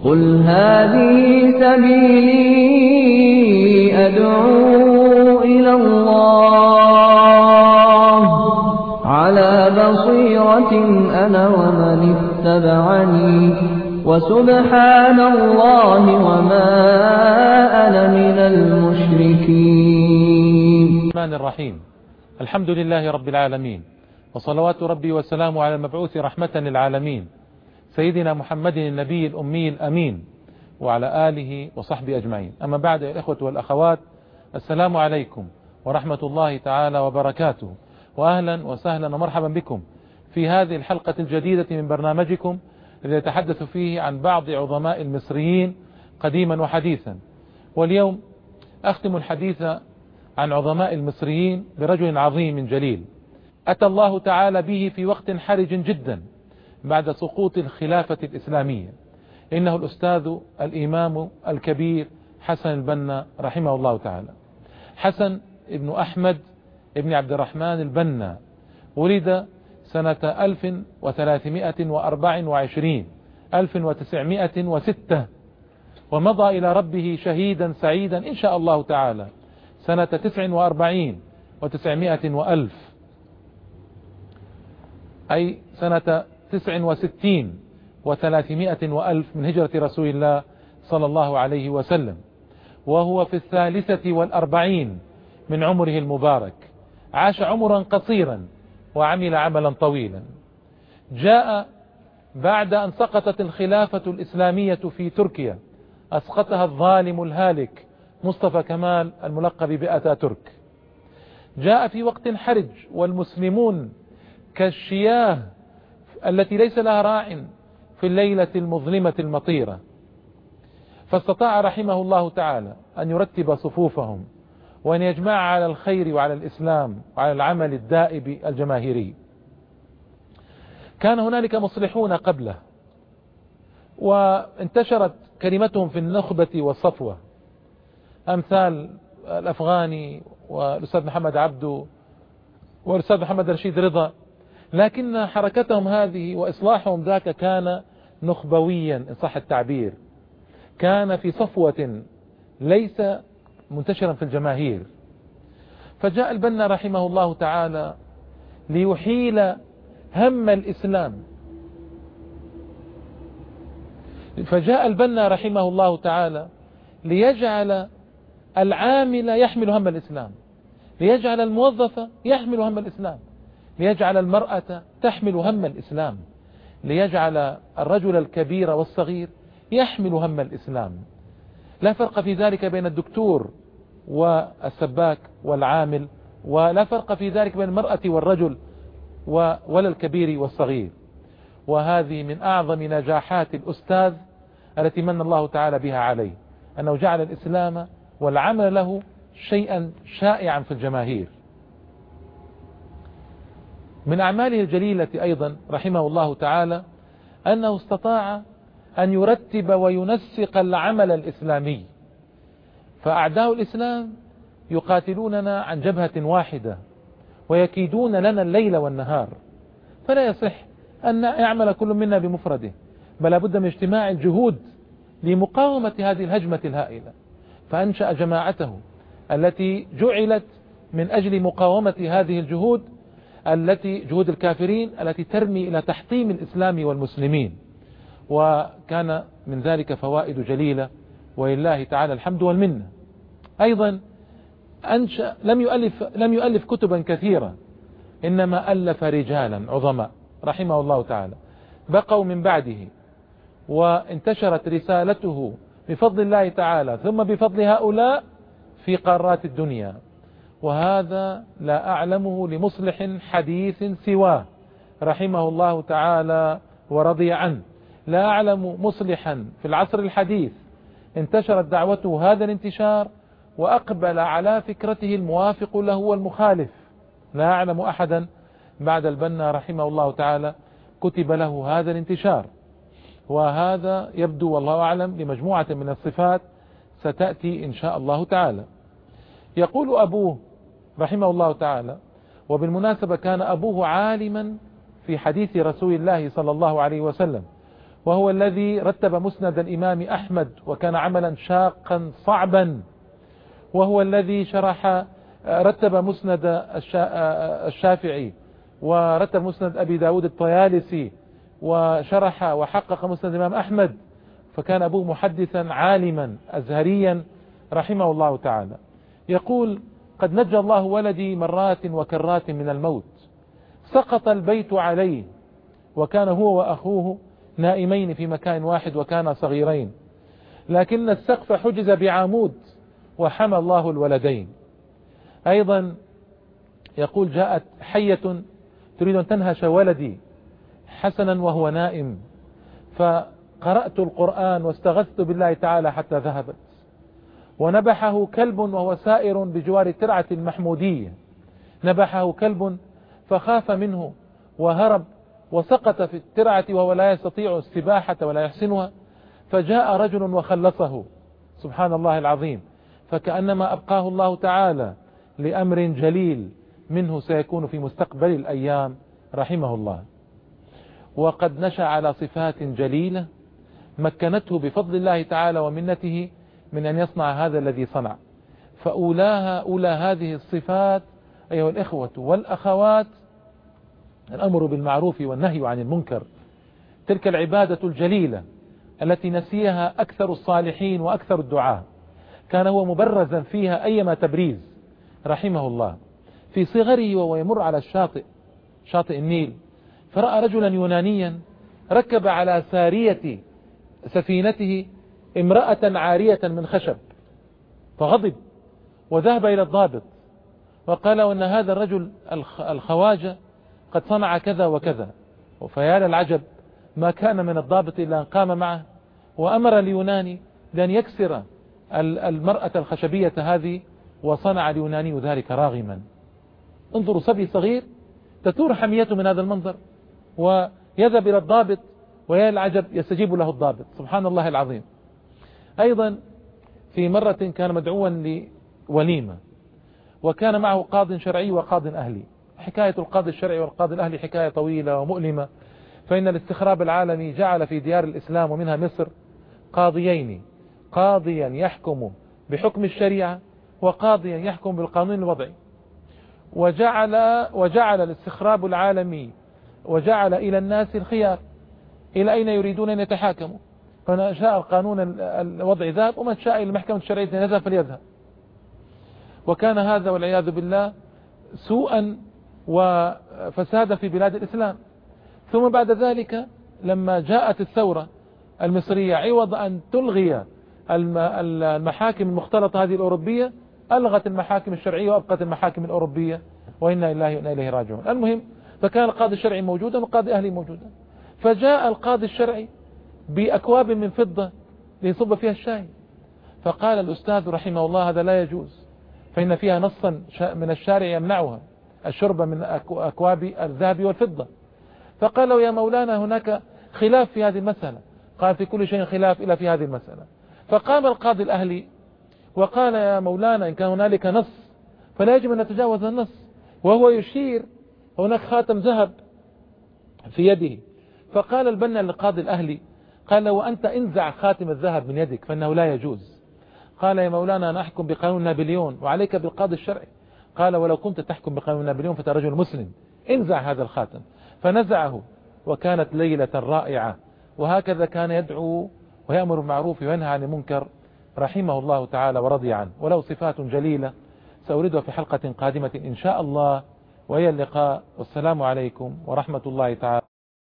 قل هذه سبيلي أدعو إلى الله على بصيرة أنا ومن اتبعني وسبحان الله وما أنا من المشركين. الرحمن الرحيم. الحمد لله رب العالمين، وصلوات ربي وسلامه على المبعوث رحمة للعالمين سيدنا محمد النبي الأمي الأمين وعلى آله وصحبه أجمعين. أما بعد يا الإخوة والأخوات، السلام عليكم ورحمة الله تعالى وبركاته، وأهلا وسهلا ومرحبا بكم في هذه الحلقة الجديدة من برنامجكم الذي يتحدث فيه عن بعض عظماء المصريين قديما وحديثا. واليوم أختم الحديث عن عظماء المصريين برجل عظيم جليل أتى الله تعالى به في وقت حرج جدا بعد سقوط الخلافة الإسلامية. إنه الأستاذ الإمام الكبير حسن البنا رحمه الله تعالى. حسن ابن أحمد ابن عبد الرحمن البنا ولد سنة 1324 1906 ومضى إلى ربه شهيدا سعيدا إن شاء الله تعالى سنة 49 و900 وألف، أي سنة 69 و300 وألف من هجرة رسول الله صلى الله عليه وسلم، وهو في 43 من عمره المبارك. عاش عمرا قصيرا وعمل عملا طويلا. جاء بعد أن سقطت الخلافة الإسلامية في تركيا، أسقطها الظالم الهالك مصطفى كمال الملقب بأتاتورك. جاء في وقت حرج والمسلمون كالشياه التي ليس لها راع في الليلة المظلمة المطيرة، فاستطاع رحمه الله تعالى أن يرتب صفوفهم وأن يجمع على الخير وعلى الإسلام وعلى العمل الدائب الجماهيري. كان هنالك مصلحون قبله وانتشرت كلمتهم في النخبة والصفوة، أمثال الأفغاني والأستاذ محمد عبده والأستاذ محمد رشيد رضا، لكن حركتهم هذه وإصلاحهم ذاك كان نخبويا إن صح التعبير، كان في صفوة ليس منتشرا في الجماهير. فجاء البنا رحمه الله تعالى ليحيل هم الإسلام، فجاء البنا رحمه الله تعالى ليجعل العامل يحمل هم الإسلام، ليجعل الموظف يحمل هم الإسلام، ليجعل المرأة تحمل هم الإسلام، ليجعل الرجل الكبير والصغير يحمل هم الإسلام. لا فرق في ذلك بين الدكتور والسباك والعامل، ولا فرق في ذلك بين المرأة والرجل ولا الكبير والصغير. وهذه من أعظم نجاحات الأستاذ التي من الله تعالى بها عليه، أنه جعل الإسلام والعمل له شيئا شائعا في الجماهير. من أعماله الجليلة أيضا رحمه الله تعالى أنه استطاع أن يرتب وينسق العمل الإسلامي، فأعداء الإسلام يقاتلوننا عن جبهة واحدة ويكيدون لنا الليل والنهار، فلا يصح أن يعمل كل منا بمفرده، بل لابد من اجتماع الجهود لمقاومة هذه الهجمة الهائلة. فأنشأ جماعته التي جعلت من أجل مقاومة هذه الجهود جهود الكافرين التي ترمي إلى تحطيم الإسلام والمسلمين، وكان من ذلك فوائد جليلة ولله تعالى الحمد والمنة. أيضا لم يؤلف كتبا كثيرة، إنما ألف رجالا عظماء رحمه الله تعالى بقوا من بعده، وانتشرت رسالته بفضل الله تعالى ثم بفضل هؤلاء في قارات الدنيا. وهذا لا أعلمه لمصلح حديث سواه رحمه الله تعالى ورضي عنه. لا أعلم مصلحا في العصر الحديث انتشرت دعوته هذا الانتشار وأقبل على فكرته الموافق له والمخالف. لا أعلم أحدا بعد البنا رحمه الله تعالى كتب له هذا الانتشار. وهذا يبدو والله أعلم لمجموعة من الصفات ستأتي إن شاء الله تعالى. يقول أبوه رحمه الله تعالى، وبالمناسبة كان أبوه عالما في حديث رسول الله صلى الله عليه وسلم، وهو الذي رتب مسند الإمام أحمد وكان عملا شاقا صعبا، وهو الذي رتب مسند الشافعي، ورتب مسند أبي داود الطيالسي، وشرح وحقق مسند الإمام أحمد، فكان أبوه محدثا عالما أزهريا رحمه الله تعالى. يقول: قد نجى الله ولدي مرات وكرات من الموت، سقط البيت عليه وكان هو وأخوه نائمين في مكان واحد وكانا صغيرين، لكن السقف حجز بعمود وحمى الله الولدين. أيضا يقول: جاءت حية تريد أن تنهش ولدي حسنا وهو نائم، فقرأت القرآن واستغثت بالله تعالى حتى ذهبت. ونبحه كلب وهو سائر بجوار ترعة المحمودية، نبحه كلب فخاف منه وهرب وسقط في الترعة وهو لا يستطيع السباحة ولا يحسنها، فجاء رجل وخلصه، سبحان الله العظيم. فكأنما أبقاه الله تعالى لأمر جليل منه سيكون في مستقبل الأيام رحمه الله. وقد نشأ على صفات جليلة مكنته بفضل الله تعالى ومنته من أن يصنع هذا الذي صنع. أولى هذه الصفات أيها الإخوة والأخوات الأمر بالمعروف والنهي عن المنكر، تلك العبادة الجليلة التي نسيها أكثر الصالحين وأكثر الدعاة، كان هو مبرزا فيها أيما تبريز رحمه الله. في صغره وهو يمر على شاطئ النيل، فرأى رجلا يونانيا ركب على سارية سفينته امرأة عارية من خشب، فغضب وذهب إلى الضابط وقال أن هذا الرجل الخواجة قد صنع كذا وكذا. فيا للعجب، ما كان من الضابط إلا أن قام معه وأمر اليوناني بأن يكسر المرأة الخشبية هذه، وصنع اليوناني ذلك راغما. انظروا، صبي صغير تثور حميته من هذا المنظر، ويذهب إلى الضابط ويا العجب يستجيب له الضابط، سبحان الله العظيم. أيضا في مرة كان مدعوا لوليمة وكان معه قاض شرعي وقاض أهلي. حكاية القاضي الشرعي والقاضي الأهلي حكاية طويلة ومؤلمة، فإن الاستخراب العالمي جعل في ديار الإسلام ومنها مصر قاضيين، قاضيا يحكم بحكم الشريعة وقاضيا يحكم بالقانون الوضعي. وجعل الاستخراب العالمي وجعل إلى الناس الخيار إلى أين يريدون أن يتحاكموا، فمن شاء القانون الوضعي ذهب، ومن شاء المحكمة الشرعية يذهب فليذهب. وكان هذا والعياذ بالله سوءا وفسادا في بلاد الإسلام. ثم بعد ذلك لما جاءت الثورة المصرية، عوض أن تلغي المحاكم المختلطة هذه الأوروبية، ألغت المحاكم الشرعية وأبقت المحاكم الأوروبية، وإنا لله وإنا إليه راجعون. المهم، فكان القاضي الشرعي موجودا والقاضي أهلي موجودا، فجاء القاضي الشرعي بأكواب من فضة ليصب فيها الشاي، فقال الأستاذ رحمه الله: هذا لا يجوز، فإن فيها نصا من الشارع يمنعها الشرب من أكواب الذهب والفضة. فقال له: يا مولانا هناك خلاف في هذه المسألة. قال: في كل شيء خلاف إلا في هذه المسألة. فقام القاضي الأهلي وقال: يا مولانا إن كان هنالك نص فلا يجب أن نتجاوز النص. وهو يشير هناك خاتم ذهب في يده. فقال البنا للقاضي الأهلي، قال له: وأنت انزع خاتم الذهب من يدك فإنه لا يجوز. قال: يا مولانا أنا أحكم بقانون نابليون وعليك بالقاضي الشرعي. قال: ولو كنت تحكم بقانون نابليون فأنت رجل مسلم، انزع هذا الخاتم. فنزعه، وكانت ليلة رائعة. وهكذا كان يدعو ويأمر بالمعروف وينهى عن المنكر رحمه الله تعالى ورضي عنه. وله صفات جليلة سأوردها في حلقة قادمة إن شاء الله، وإلى اللقاء، والسلام عليكم ورحمة الله تعالى.